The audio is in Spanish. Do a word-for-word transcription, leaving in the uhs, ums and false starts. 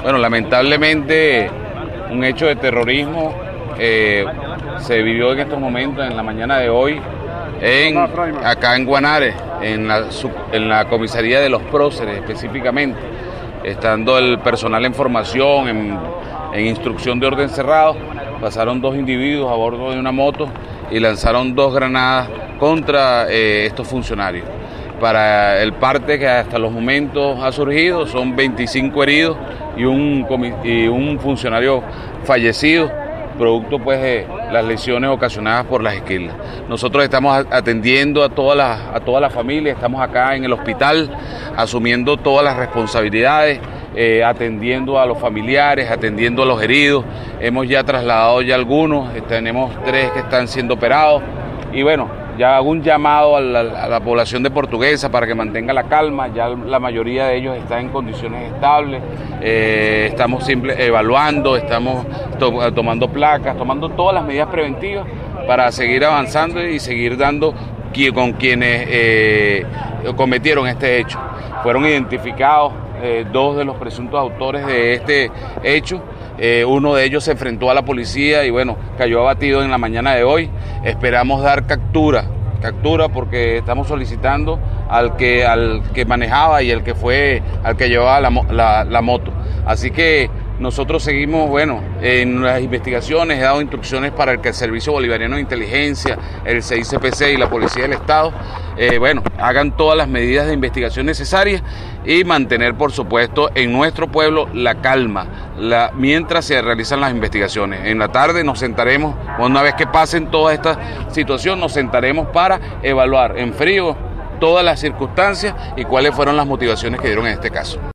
Bueno, lamentablemente un hecho de terrorismo eh, se vivió en estos momentos, en la mañana de hoy, en, acá en Guanare, en la, en la comisaría de los próceres específicamente, estando el personal en formación, en, en instrucción de orden cerrado, pasaron dos individuos a bordo de una moto y lanzaron dos granadas contra eh, estos funcionarios. Para el parte que hasta los momentos ha surgido son veinticinco heridos y un, y un funcionario fallecido, producto pues de las lesiones ocasionadas por las esquilas. Nosotros estamos atendiendo a todas las a toda la familia, estamos acá en el hospital asumiendo todas las responsabilidades, eh, atendiendo a los familiares, atendiendo a los heridos. Hemos ya trasladado ya algunos, tenemos tres que están siendo operados y bueno, ya hago un llamado a la, a la población de Portuguesa para que mantenga la calma. Ya la mayoría de ellos están en condiciones estables, eh, estamos simple, evaluando, estamos to, tomando placas, tomando todas las medidas preventivas para seguir avanzando y seguir dando con quienes eh, cometieron este hecho. Fueron identificados eh, dos de los presuntos autores de este hecho. Eh, uno de ellos se enfrentó a la policía y bueno, cayó abatido en la mañana de hoy. Esperamos dar captura, captura porque estamos solicitando al que, al que manejaba y al que fue, al que llevaba la, la, la moto. Así que nosotros seguimos, bueno, en las investigaciones, he dado instrucciones para que el Servicio Bolivariano de Inteligencia, el C I C P C y la Policía del Estado, eh, bueno, hagan todas las medidas de investigación necesarias y mantener, por supuesto, en nuestro pueblo la calma, la, mientras se realizan las investigaciones. En la tarde nos sentaremos, una vez que pasen toda esta situación, nos sentaremos para evaluar en frío todas las circunstancias y cuáles fueron las motivaciones que dieron en este caso.